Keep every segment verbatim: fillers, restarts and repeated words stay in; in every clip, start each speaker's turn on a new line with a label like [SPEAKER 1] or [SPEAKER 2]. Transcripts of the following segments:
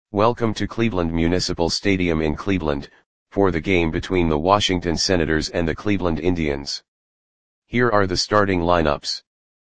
[SPEAKER 1] Welcome to Cleveland Municipal Stadium in Cleveland, for the game between the Washington Senators and the Cleveland Indians. Here are the starting lineups.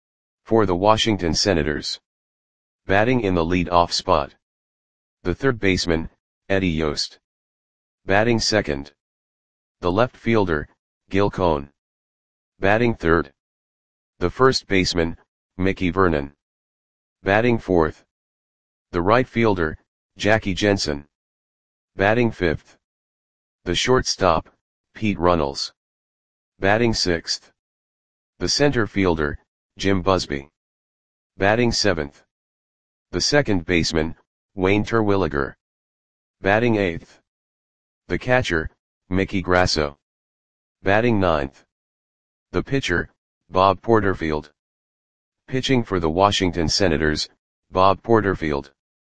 [SPEAKER 1] For the Washington Senators. Batting in the lead-off spot. The third baseman, Eddie Yost. Batting second. The left fielder, Gil Cohn. Batting third. The first baseman, Mickey Vernon. Batting fourth. The right fielder, Jackie Jensen. Batting fifth. The shortstop, Pete Runnels. Batting sixth. The center fielder, Jim Busby. Batting seventh. The second baseman, Wayne Terwilliger. Batting eighth. The catcher, Mickey Grasso. Batting ninth. The pitcher, Bob Porterfield. Pitching for the Washington Senators, Bob Porterfield.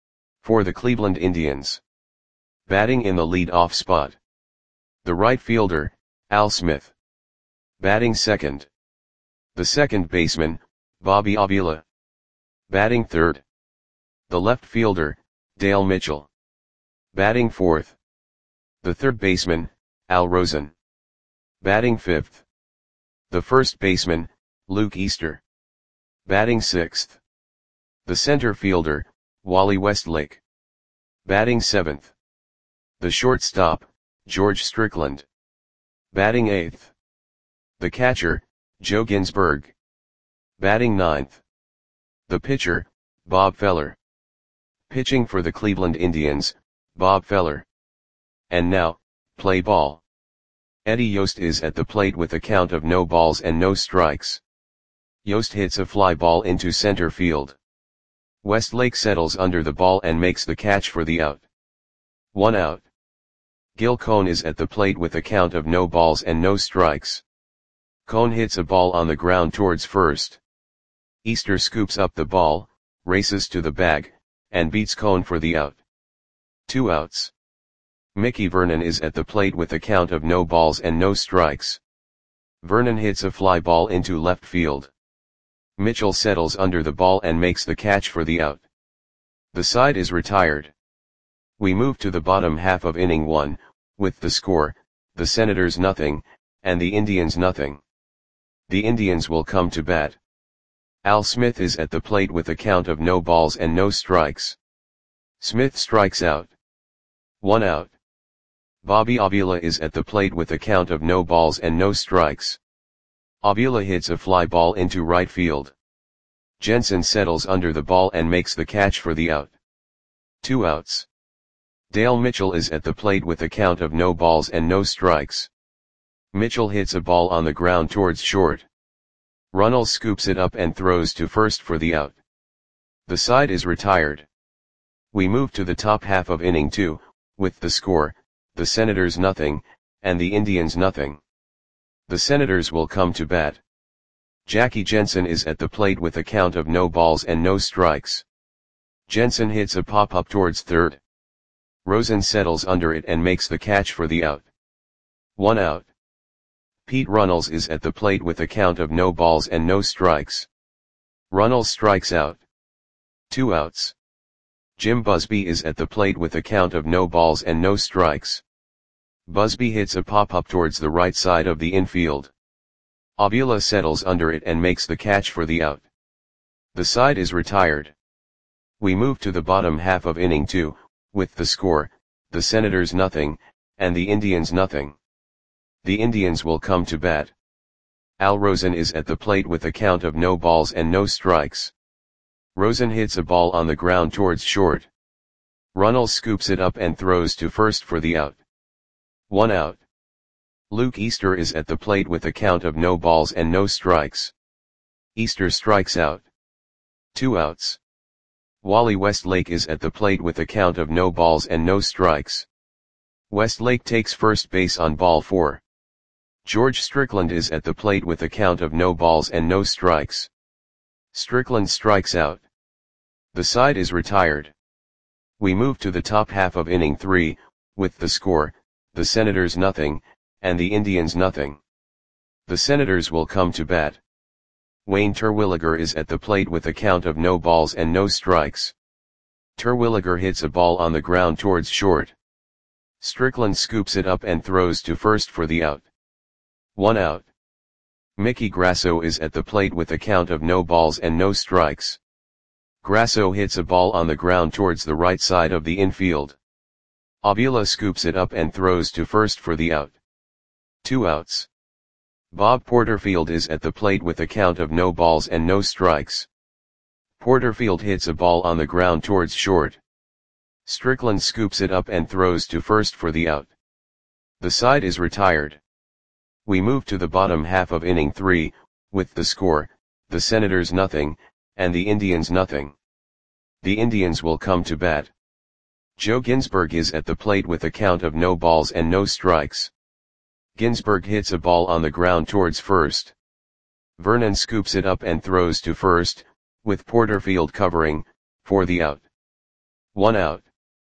[SPEAKER 1] For the Cleveland Indians. Batting in the lead-off spot. The right fielder, Al Smith. Batting second. The second baseman, Bobby Avila. Batting third. The left fielder, Dale Mitchell. Batting fourth. The third baseman, Al Rosen. Batting fifth. The first baseman, Luke Easter. Batting sixth. The center fielder, Wally Westlake. Batting seventh. The shortstop, George Strickland. Batting eighth. The catcher, Joe Ginsberg. Batting ninth. The pitcher, Bob Feller. Pitching for the Cleveland Indians, Bob Feller. And now, play ball. Eddie Yost is at the plate with a count of no balls and no strikes. Yost hits a fly ball into center field. Westlake settles under the ball and makes the catch for the out. One out. Gil Cohn is at the plate with a count of no balls and no strikes. Cohn hits a ball on the ground towards first. Easter scoops up the ball, races to the bag, and beats Cohn for the out. Two outs. Mickey Vernon is at the plate with a count of no balls and no strikes. Vernon hits a fly ball into left field. Mitchell settles under the ball and makes the catch for the out. The side is retired. We move to the bottom half of inning one, with the score, the Senators nothing, and the Indians nothing. The Indians will come to bat. Al Smith is at the plate with a count of no balls and no strikes. Smith strikes out. One out. Bobby Avila is at the plate with a count of no balls and no strikes. Avila hits a fly ball into right field. Jensen settles under the ball and makes the catch for the out. Two outs. Dale Mitchell is at the plate with a count of no balls and no strikes. Mitchell hits a ball on the ground towards short. Runnels scoops it up and throws to first for the out. The side is retired. We move to the top half of inning two, with the score, the Senators nothing, and the Indians nothing. The Senators will come to bat. Jackie Jensen is at the plate with a count of no balls and no strikes. Jensen hits a pop-up towards third. Rosen settles under it and makes the catch for the out. One out. Pete Runnels is at the plate with a count of no balls and no strikes. Runnels strikes out. Two outs. Jim Busby is at the plate with a count of no balls and no strikes. Busby hits a pop-up towards the right side of the infield. Avila settles under it and makes the catch for the out. The side is retired. We move to the bottom half of inning two, with the score, the Senators nothing, and the Indians nothing. The Indians will come to bat. Al Rosen is at the plate with a count of no balls and no strikes. Rosen hits a ball on the ground towards short. Runnels scoops it up and throws to first for the out. One out. Luke Easter is at the plate with a count of no balls and no strikes. Easter strikes out. Two outs. Wally Westlake is at the plate with a count of no balls and no strikes. Westlake takes first base on ball four. George Strickland is at the plate with a count of no balls and no strikes. Strickland strikes out. The side is retired. We move to the top half of inning three, with the score, the Senators nothing, and the Indians nothing. The Senators will come to bat. Wayne Terwilliger is at the plate with a count of no balls and no strikes. Terwilliger hits a ball on the ground towards short. Strickland scoops it up and throws to first for the out. One out. Mickey Grasso is at the plate with a count of no balls and no strikes. Grasso hits a ball on the ground towards the right side of the infield. Avila scoops it up and throws to first for the out. Two outs. Bob Porterfield is at the plate with a count of no balls and no strikes. Porterfield hits a ball on the ground towards short. Strickland scoops it up and throws to first for the out. The side is retired. We move to the bottom half of inning three, with the score, the Senators nothing, and the Indians nothing. The Indians will come to bat. Joe Ginsberg is at the plate with a count of no balls and no strikes. Ginsberg hits a ball on the ground towards first. Vernon scoops it up and throws to first, with Porterfield covering, for the out. One out.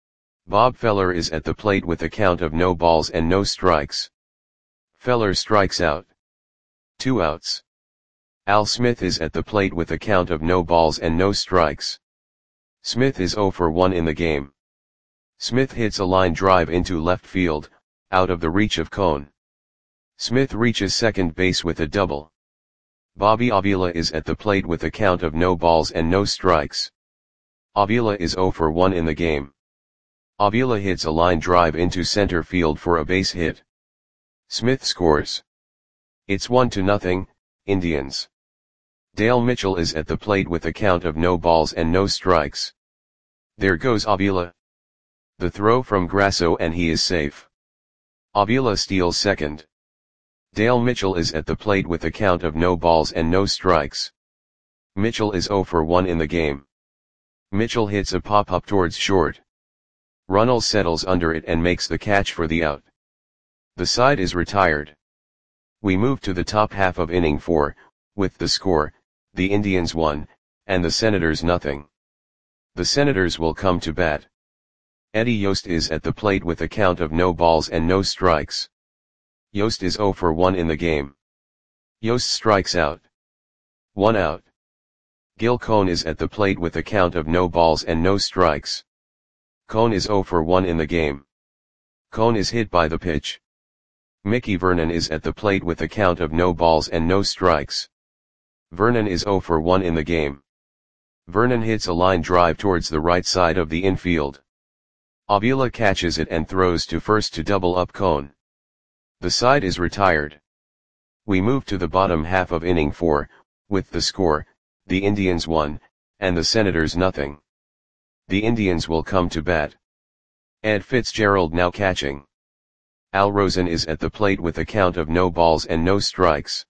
[SPEAKER 1] Bob Feller is at the plate with a count of no balls and no strikes. Feller strikes out. Two outs. Al Smith is at the plate with a count of no balls and no strikes. Smith is oh for one in the game. Smith hits a line drive into left field, out of the reach of Cone. Smith reaches second base with a double. Bobby Avila is at the plate with a count of no balls and no strikes. Avila is oh for one in the game. Avila hits a line drive into center field for a base hit. Smith scores. It's one to nothing, Indians. Dale Mitchell is at the plate with a count of no balls and no strikes. There goes Avila. The throw from Grasso and he is safe. Avila steals second. Dale Mitchell is at the plate with a count of no balls and no strikes. Mitchell is oh for one in the game. Mitchell hits a pop-up towards short. Runnels settles under it and makes the catch for the out. The side is retired. We move to the top half of inning four, with the score, the Indians one, and the Senators nothing. The Senators will come to bat. Eddie Yost is at the plate with a count of no balls and no strikes. Yost is oh for one in the game. Yost strikes out. One out. Gil Cone is at the plate with a count of no balls and no strikes. Cone is oh for one in the game. Cone is hit by the pitch. Mickey Vernon is at the plate with a count of no balls and no strikes. Vernon is oh for one in the game. Vernon hits a line drive towards the right side of the infield. Avila catches it and throws to first to double up Cone. The side is retired. We move to the bottom half of inning four, with the score, the Indians one, and the Senators nothing. The Indians will come to bat. Ed Fitzgerald now catching. Al Rosen is at the plate with a count of no balls and no strikes.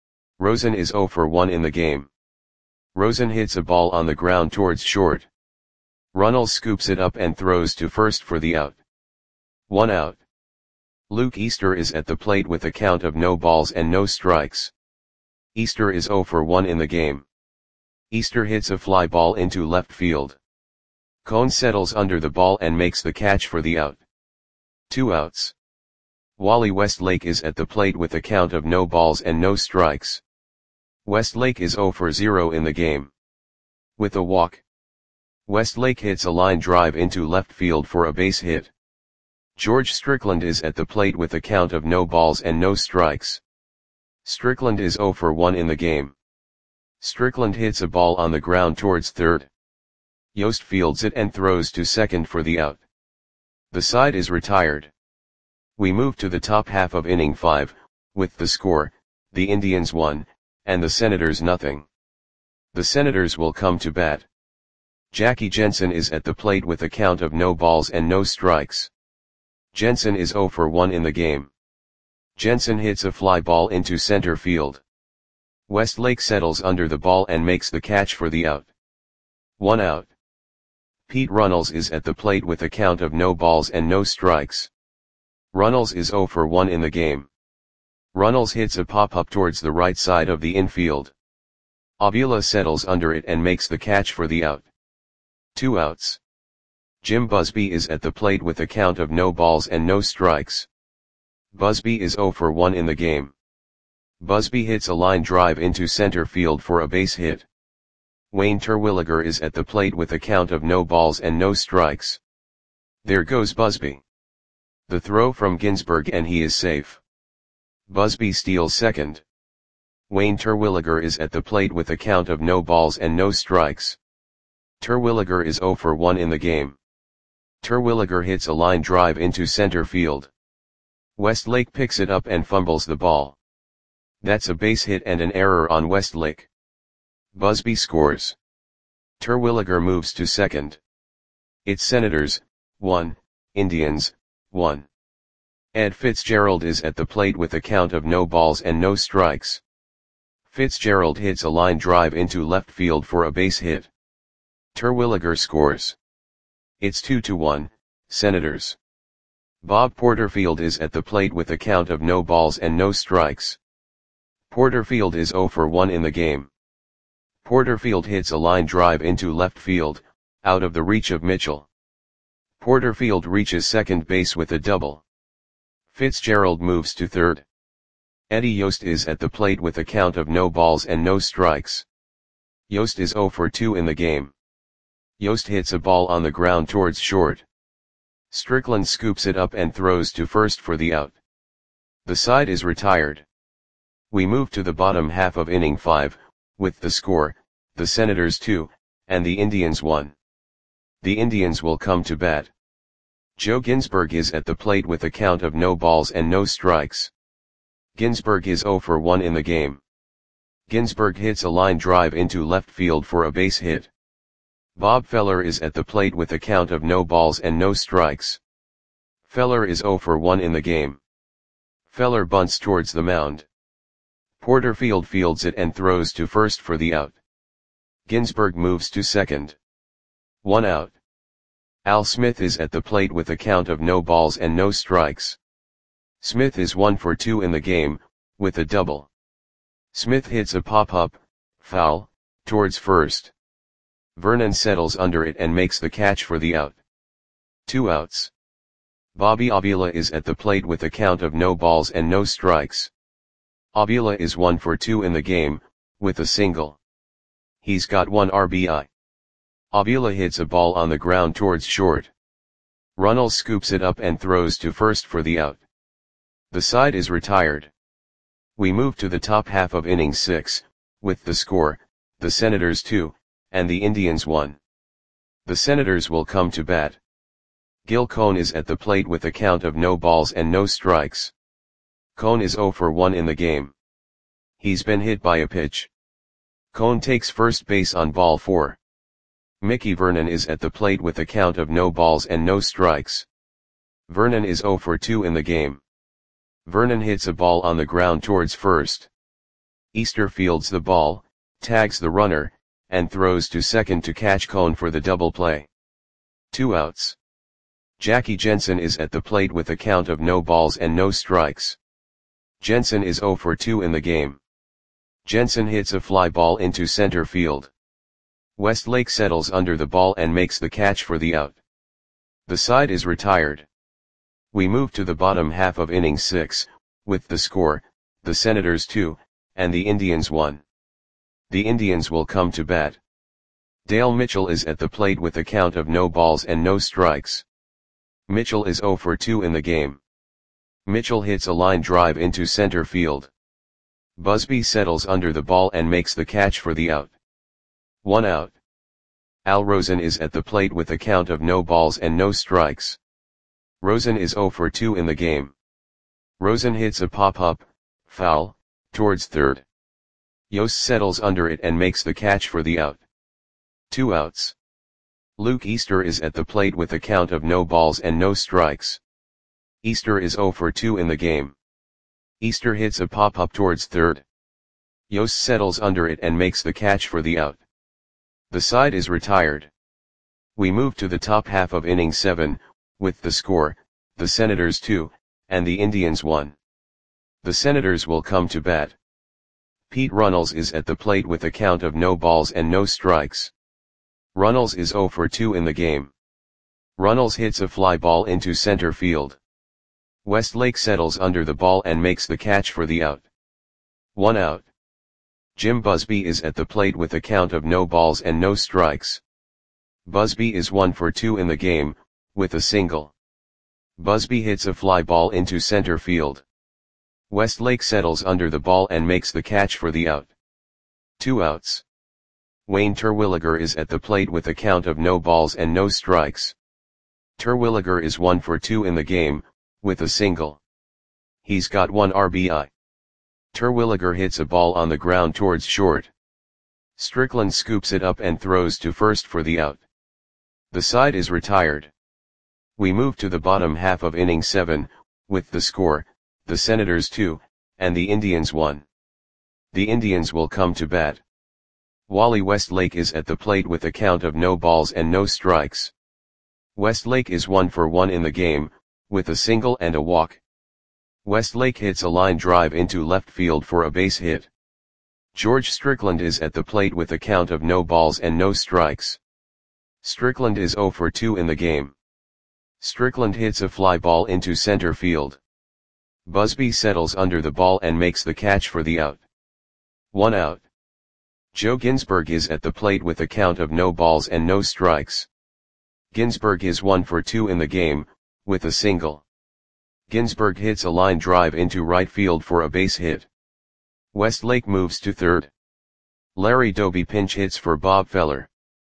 [SPEAKER 1] Rosen is oh for one in the game. Rosen hits a ball on the ground towards short. Runnels scoops it up and throws to first for the out. One out. Luke Easter is at the plate with a count of no balls and no strikes. Easter is oh for one in the game. Easter hits a fly ball into left field. Cone settles under the ball and makes the catch for the out. Two outs. Wally Westlake is at the plate with a count of no balls and no strikes. Westlake is oh for zero in the game. With a walk. Westlake hits a line drive into left field for a base hit. George Strickland is at the plate with a count of no balls and no strikes. Strickland is oh for one in the game. Strickland hits a ball on the ground towards third. Yost fields it and throws to second for the out. The side is retired. We move to the top half of inning five, with the score, the Indians one, and the Senators nothing. The Senators will come to bat. Jackie Jensen is at the plate with a count of no balls and no strikes. Jensen is oh for one in the game. Jensen hits a fly ball into center field. Westlake settles under the ball and makes the catch for the out. One out. Pete Runnels is at the plate with a count of no balls and no strikes. Runnels is oh for one in the game. Runnels hits a pop-up towards the right side of the infield. Avila settles under it and makes the catch for the out. Two outs. Jim Busby is at the plate with a count of no balls and no strikes. Busby is oh for one in the game. Busby hits a line drive into center field for a base hit. Wayne Terwilliger is at the plate with a count of no balls and no strikes. There goes Busby. The throw from Ginsberg and he is safe. Busby steals second. Wayne Terwilliger is at the plate with a count of no balls and no strikes. Terwilliger is zero for one in the game. Terwilliger hits a line drive into center field. Westlake picks it up and fumbles the ball. That's a base hit and an error on Westlake. Busby scores. Terwilliger moves to second. It's Senators, one, Indians, one. Ed Fitzgerald is at the plate with a count of no balls and no strikes. Fitzgerald hits a line drive into left field for a base hit. Terwilliger scores. It's two to one, Senators. Bob Porterfield is at the plate with a count of no balls and no strikes. Porterfield is zero for one in the game. Porterfield hits a line drive into left field, out of the reach of Mitchell. Porterfield reaches second base with a double. Fitzgerald moves to third. Eddie Yost is at the plate with a count of no balls and no strikes. Yost is zero for two in the game. Yost hits a ball on the ground towards short. Strickland scoops it up and throws to first for the out. The side is retired. We move to the bottom half of inning five, with the score, the Senators two, and the Indians one. The Indians will come to bat. Joe Ginsberg is at the plate with a count of no balls and no strikes. Ginsberg is zero for one in the game. Ginsberg hits a line drive into left field for a base hit. Bob Feller is at the plate with a count of no balls and no strikes. Feller is zero for one in the game. Feller bunts towards the mound. Porterfield fields it and throws to first for the out. Ginsberg moves to second. One out. Al Smith is at the plate with a count of no balls and no strikes. Smith is one for two in the game, with a double. Smith hits a pop-up, foul, towards first. Vernon settles under it and makes the catch for the out. Two outs. Bobby Avila is at the plate with a count of no balls and no strikes. Avila is one for two in the game, with a single. He's got one R B I. Avila hits a ball on the ground towards short. Runnels scoops it up and throws to first for the out. The side is retired. We move to the top half of inning six, with the score, the Senators two, and the Indians one. The Senators will come to bat. Gil Cohn is at the plate with a count of no balls and no strikes. Cohn is zero for one in the game. He's been hit by a pitch. Cohn takes first base on ball four. Mickey Vernon is at the plate with a count of no balls and no strikes. Vernon is zero for two in the game. Vernon hits a ball on the ground towards first. Easter fields the ball, tags the runner, and throws to second to catch Cohn for the double play. Two outs. Jackie Jensen is at the plate with a count of no balls and no strikes. Jensen is zero for two in the game. Jensen hits a fly ball into center field. Westlake settles under the ball and makes the catch for the out. The side is retired. We move to the bottom half of inning six, with the score, the Senators two, and the Indians one. The Indians will come to bat. Dale Mitchell is at the plate with a count of no balls and no strikes. Mitchell is zero for two in the game. Mitchell hits a line drive into center field. Busby settles under the ball and makes the catch for the out. One out. Al Rosen is at the plate with a count of no balls and no strikes. Rosen is zero for two in the game. Rosen hits a pop-up, foul, towards third. Yost settles under it and makes the catch for the out. Two outs. Luke Easter is at the plate with a count of no balls and no strikes. Easter is zero for two in the game. Easter hits a pop-up towards third. Yost settles under it and makes the catch for the out. The side is retired. We move to the top half of inning seven, with the score, the Senators two, and the Indians one. The Senators will come to bat. Pete Runnels is at the plate with a count of no balls and no strikes. Runnels is zero for two in the game. Runnels hits a fly ball into center field. Westlake settles under the ball and makes the catch for the out. One out. Jim Busby is at the plate with a count of no balls and no strikes. Busby is one for two in the game, with a single. Busby hits a fly ball into center field. Westlake settles under the ball and makes the catch for the out. Two outs. Wayne Terwilliger is at the plate with a count of no balls and no strikes. Terwilliger is one for two in the game, with a single. He's got one R B I. Terwilliger hits a ball on the ground towards short. Strickland scoops it up and throws to first for the out. The side is retired. We move to the bottom half of inning seven, with the score, the Senators two, and the Indians one. The Indians will come to bat. Wally Westlake is at the plate with a count of no balls and no strikes. Westlake is one for one in the game, with a single and a walk. Westlake hits a line drive into left field for a base hit. George Strickland is at the plate with a count of no balls and no strikes. Strickland is zero for two in the game. Strickland hits a fly ball into center field. Busby settles under the ball and makes the catch for the out. One out. Joe Ginsberg is at the plate with a count of no balls and no strikes. Ginsberg is one for two in the game, with a single. Ginsberg hits a line drive into right field for a base hit. Westlake moves to third. Larry Doby pinch hits for Bob Feller.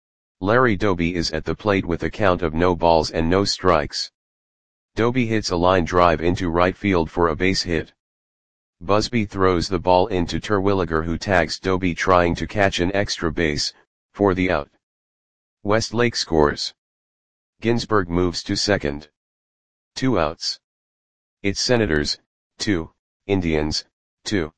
[SPEAKER 1] Larry Doby is at the plate with a count of no balls and no strikes. Doby hits a line drive into right field for a base hit. Busby throws the ball into Terwilliger, who tags Doby trying to catch an extra base, for the out. Westlake scores. Ginsberg moves to second. Two outs. It's Senators, two, Indians, two.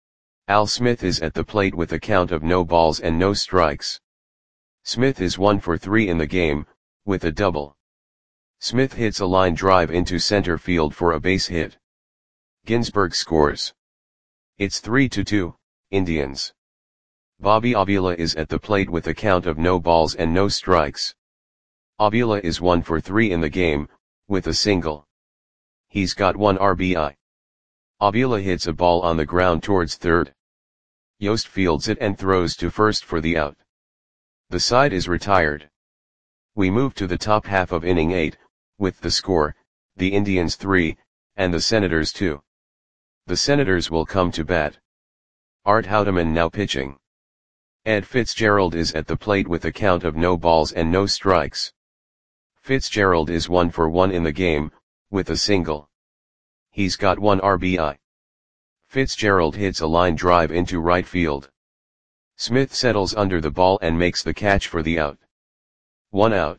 [SPEAKER 1] Al Smith is at the plate with a count of no balls and no strikes. Smith is one for three in the game, with a double. Smith hits a line drive into center field for a base hit. Ginsberg scores. It's three to two, Indians. Bobby Avila is at the plate with a count of no balls and no strikes. Avila is one for three in the game, with a single. He's got one R B I. Avila hits a ball on the ground towards third. Yost fields it and throws to first for the out. The side is retired. We move to the top half of inning eight, with the score, the Indians three, and the Senators two. The Senators will come to bat. Art Houdeman now pitching. Ed Fitzgerald is at the plate with a count of no balls and no strikes. Fitzgerald is one for one in the game, with a single. He's got one R B I. Fitzgerald hits a line drive into right field. Smith settles under the ball and makes the catch for the out. One out.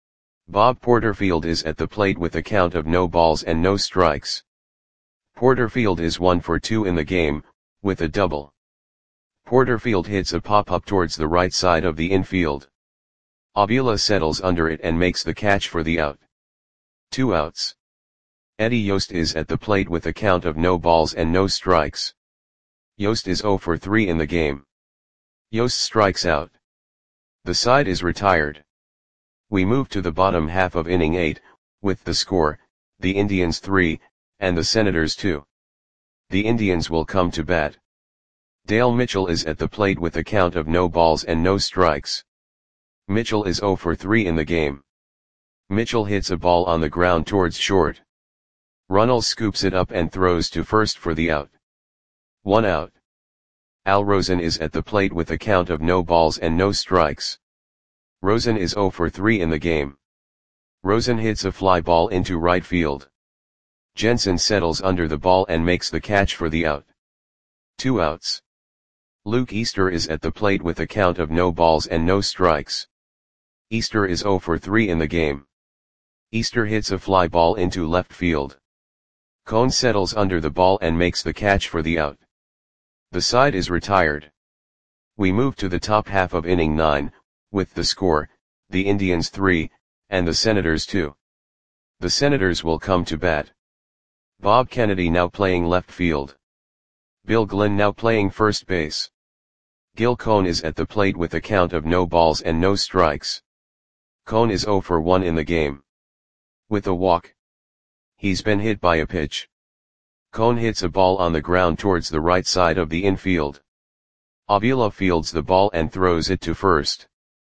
[SPEAKER 1] Bob Porterfield is at the plate with a count of no balls and no strikes. Porterfield is one for two in the game, with a double. Porterfield hits a pop-up towards the right side of the infield. Avila settles under it and makes the catch for the out. Two outs. Eddie Yost is at the plate with a count of no balls and no strikes. Yost is zero for three in the game. Yost strikes out. The side is retired. We move to the bottom half of inning eight, with the score, the Indians three, and the Senators two. The Indians will come to bat. Dale Mitchell is at the plate with a count of no balls and no strikes. Mitchell is zero for three in the game. Mitchell hits a ball on the ground towards short. Runnels scoops it up and throws to first for the out. One out. Al Rosen is at the plate with a count of no balls and no strikes. Rosen is zero for three in the game. Rosen hits a fly ball into right field. Jensen settles under the ball and makes the catch for the out. Two outs. Luke Easter is at the plate with a count of no balls and no strikes. Easter is zero for three in the game. Easter hits a fly ball into left field. Cone settles under the ball and makes the catch for the out. The side is retired. We move to the top half of inning nine, with the score, the Indians three, and the Senators two. The Senators will come to bat. Bob Kennedy now playing left field. Bill Glynn now playing first base. Gil Cone is at the plate with a count of no balls and no strikes. Cone is zero for one in the game. With a walk. He's been hit by a pitch. Cone hits a ball on the ground towards the right side of the infield. Avila fields the ball and throws it to first.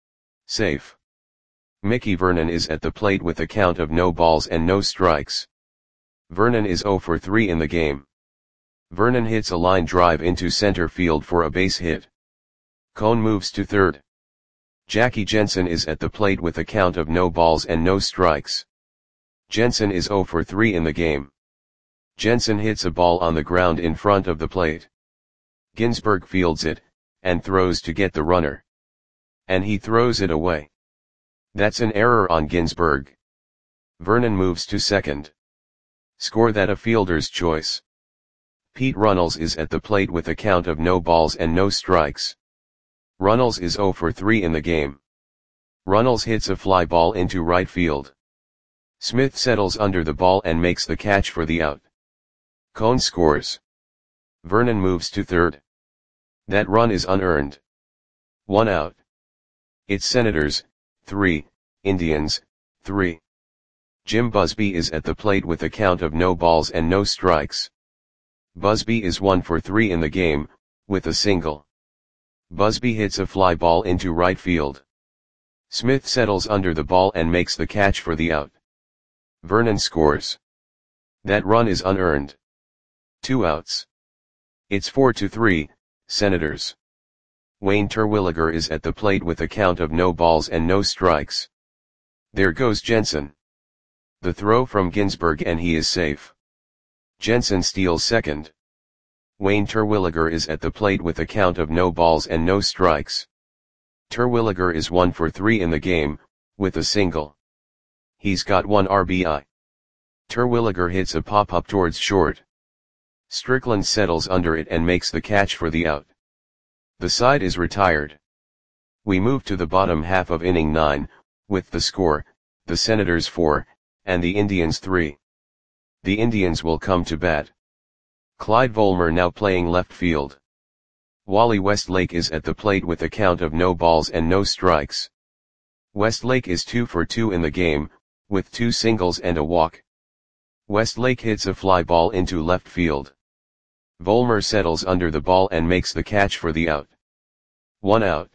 [SPEAKER 1] Safe. Mickey Vernon is at the plate with a count of no balls and no strikes. Vernon is zero for three in the game. Vernon hits a line drive into center field for a base hit. Cone moves to third. Jackie Jensen is at the plate with a count of no balls and no strikes. Jensen is zero for three in the game. Jensen hits a ball on the ground in front of the plate. Ginsberg fields it, and throws to get the runner. And he throws it away. That's an error on Ginsberg. Vernon moves to second. Score that a fielder's choice. Pete Runnels is at the plate with a count of no balls and no strikes. Runnels is zero for three in the game. Runnels hits a fly ball into right field. Smith settles under the ball and makes the catch for the out. Cone scores. Vernon moves to third. That run is unearned. One out. It's Senators, three, Indians, three. Jim Busby is at the plate with a count of no balls and no strikes. Busby is one for three in the game, with a single. Busby hits a fly ball into right field. Smith settles under the ball and makes the catch for the out. Vernon scores. That run is unearned. Two outs. It's four to three, Senators. Wayne Terwilliger is at the plate with a count of no balls and no strikes. There goes Jensen. The throw from Ginsberg and he is safe. Jensen steals second. Wayne Terwilliger is at the plate with a count of no balls and no strikes. Terwilliger is one for three in the game, with a single. He's got one R B I. Terwilliger hits a pop-up towards short. Strickland settles under it and makes the catch for the out. The side is retired. We move to the bottom half of inning nine, with the score, the Senators four, and the Indians three. The Indians will come to bat. Clyde Volmer now playing left field. Wally Westlake is at the plate with a count of no balls and no strikes. Westlake is two for two in the game, with two singles and a walk. Westlake hits a fly ball into left field. Volmer settles under the ball and makes the catch for the out. One out.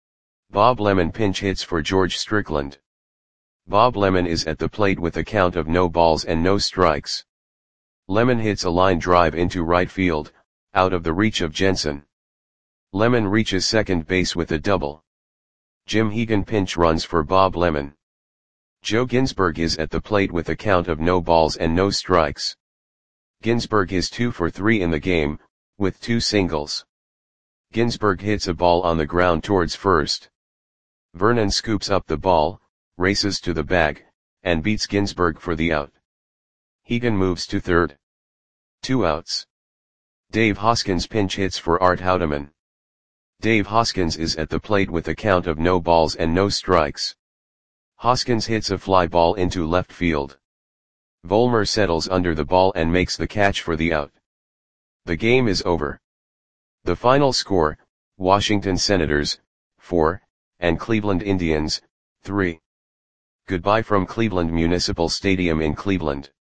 [SPEAKER 1] Bob Lemon pinch hits for George Strickland. Bob Lemon is at the plate with a count of no balls and no strikes. Lemon hits a line drive into right field, out of the reach of Jensen. Lemon reaches second base with a double. Jim Hegan pinch runs for Bob Lemon. Joe Ginsberg is at the plate with a count of no balls and no strikes. Ginsberg is two for three in the game, with two singles. Ginsberg hits a ball on the ground towards first. Vernon scoops up the ball, races to the bag, and beats Ginsberg for the out. Hegan moves to third. Two outs. Dave Hoskins pinch hits for Art Houdeman. Dave Hoskins is at the plate with a count of no balls and no strikes. Hoskins hits a fly ball into left field. Volmer settles under the ball and makes the catch for the out. The game is over. The final score, Washington Senators, four, and Cleveland Indians, three. Goodbye from Cleveland Municipal Stadium in Cleveland.